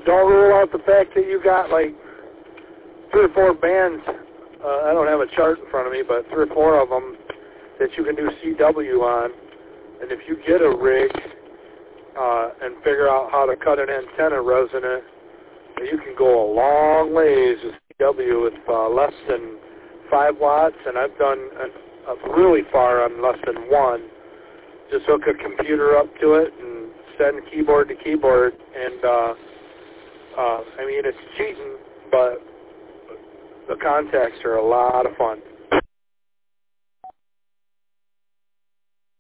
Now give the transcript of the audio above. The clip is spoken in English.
don't rule out the fact that you got like 3 or 4 bands. I don't have a chart in front of me, but 3 or 4 of them that you can do CW on. And if you get a rig and figure out how to cut an antenna resonant, you can go a long ways with CW with less than 5 watts. And I've done really far on less than 1. Just hook a computer up to it and send keyboard to keyboard. And I mean, it's cheating, but the contacts are a lot of fun.